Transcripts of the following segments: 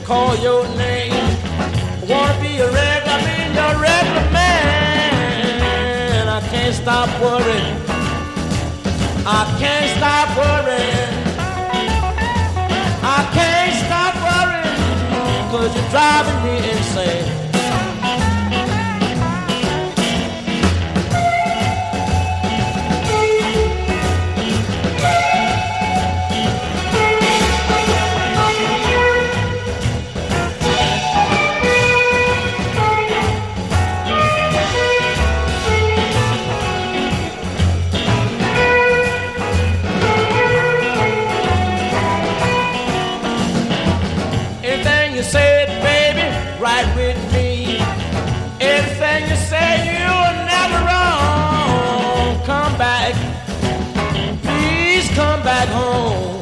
call your name. Wanna be a regular, be your regular man. I can't stop worrying. I can't stop worrying. I can't stop worrying, 'cause you're driving me insane. You said, baby, right with me. Everything you say, you're never wrong. Come back, please come back home.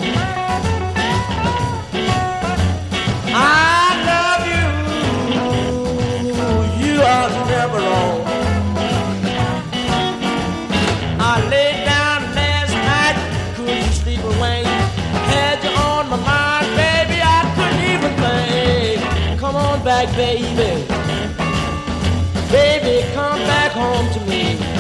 I love you, you are never wrong. I laid down last night, couldn't sleep away. Had you on my mind, baby, I couldn't even think. Come on back, baby. Baby, come back home to me.